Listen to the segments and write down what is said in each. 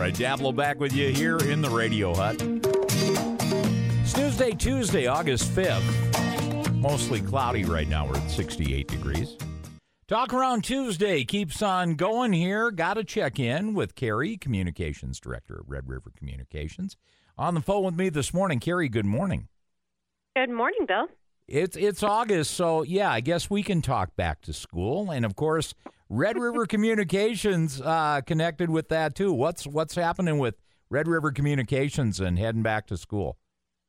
right, Dablo back with you here in the Radio Hut. Snooze Day Tuesday, August 5th. Mostly cloudy right now. We're at 68 degrees. Talk Around Tuesday keeps on going here. Got to check in with Carrie, Communications Director at Red River Communications. On the phone with me this morning. Carrie, good morning. Good morning, Bill. It's August, so yeah, I guess we can talk back to school. And of course, Red River Communications connected with that too. What's happening with Red River Communications and heading back to school?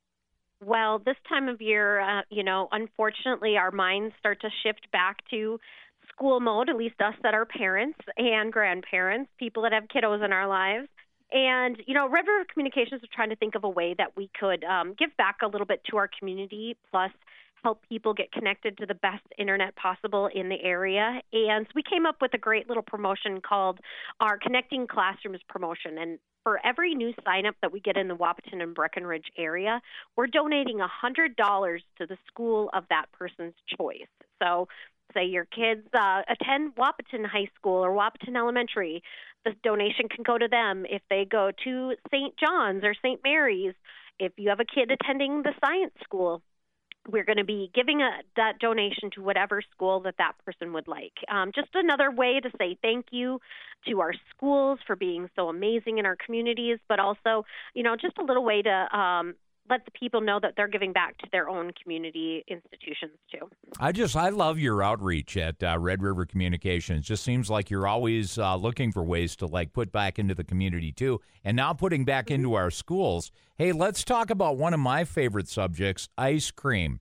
Well, this time of year, unfortunately, our minds start to shift back to school mode, at least us that are parents and grandparents, people that have kiddos in our lives. And, Red River Communications is trying to think of a way that we could give back a little bit to our community, plus help people get connected to the best internet possible in the area. And so we came up with a great little promotion called our Connecting Classrooms promotion. And for every new sign-up that we get in the Wahpeton and Breckenridge area, we're donating $100 to the school of that person's choice. So say your kids attend Wahpeton High School or Wahpeton Elementary, the donation can go to them. If they go to St. John's or St. Mary's, if you have a kid attending the science school, we're going to be giving that donation to whatever school that person would like. Just another way to say thank you to our schools for being so amazing in our communities, but also, just a little way to let the people know that they're giving back to their own community institutions too. I love your outreach at Red River Communications. Just seems like you're always looking for ways to put back into the community too, and now putting back into our schools. Hey, let's talk about one of my favorite subjects, ice cream.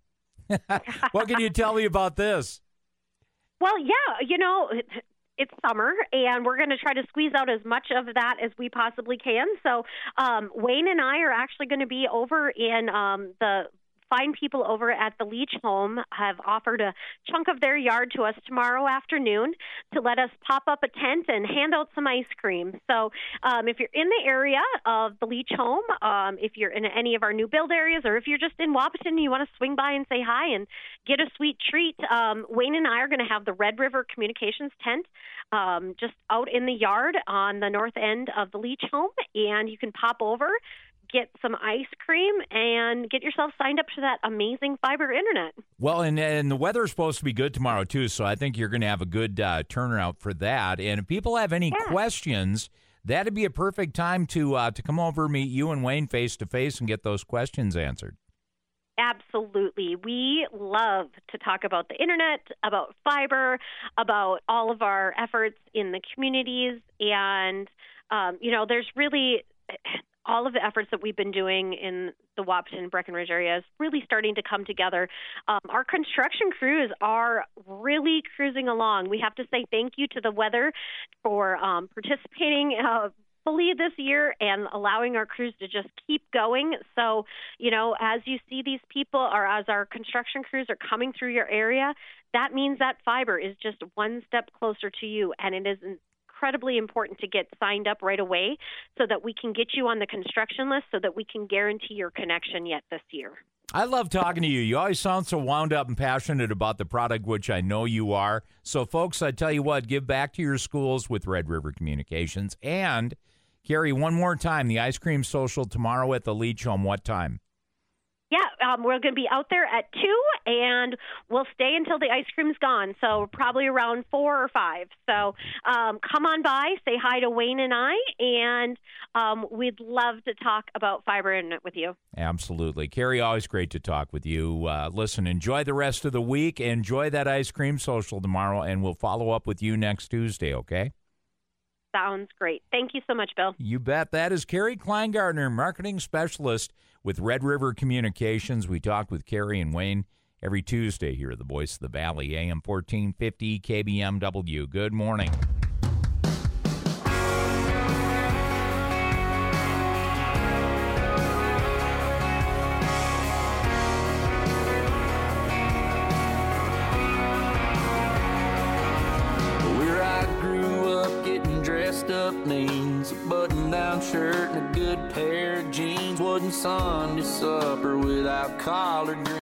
What can you tell me about this? Well, yeah, it's summer, and we're going to try to squeeze out as much of that as we possibly can. So Wayne and I are actually going to be over in the fine people over at the Leach Home have offered a chunk of their yard to us tomorrow afternoon to let us pop up a tent and hand out some ice cream. So if you're in the area of the Leach Home, if you're in any of our new build areas, or if you're just in Wahpeton and you want to swing by and say hi and get a sweet treat, Wayne and I are going to have the Red River Communications tent just out in the yard on the north end of the Leach Home, and you can pop over, get some ice cream, and get yourself signed up to that amazing fiber internet. Well, and the weather is supposed to be good tomorrow, too, so I think you're going to have a good turnout for that. And if people have any questions, that'd be a perfect time to come over, meet you and Wayne face-to-face and get those questions answered. Absolutely. We love to talk about the internet, about fiber, about all of our efforts in the communities. And, there's really all of the efforts that we've been doing in the Wahpeton and Breckenridge area is really starting to come together. Our construction crews are really cruising along. We have to say thank you to the weather for participating fully this year and allowing our crews to just keep going. So, as you see these people, or as our construction crews are coming through your area, that means that fiber is just one step closer to you, and it is incredibly important to get signed up right away so that we can get you on the construction list so that we can guarantee your connection yet this year. I love talking to you. You always sound so wound up and passionate about the product, which I know you are. So, folks, I tell you what, give back to your schools with Red River Communications. And, Carrie, one more time, the ice cream social tomorrow at the Leach Home. What time? Yeah, we're going to be out there at 2, and we'll stay until the ice cream's gone, so probably around 4 or 5. So come on by, say hi to Wayne and I, and we'd love to talk about fiber internet with you. Absolutely. Carrie, always great to talk with you. Listen, enjoy the rest of the week. Enjoy that ice cream social tomorrow, and we'll follow up with you next Tuesday, okay? Sounds great. Thank you so much, Bill. You bet. That is Carrie Kleingartner, marketing specialist with Red River Communications. We talk with Carrie and Wayne every Tuesday here at the Voice of the Valley, AM 1450 KBMW. Good morning. Up means a button-down shirt and a good pair of jeans. Wasn't Sunday supper without collard greens.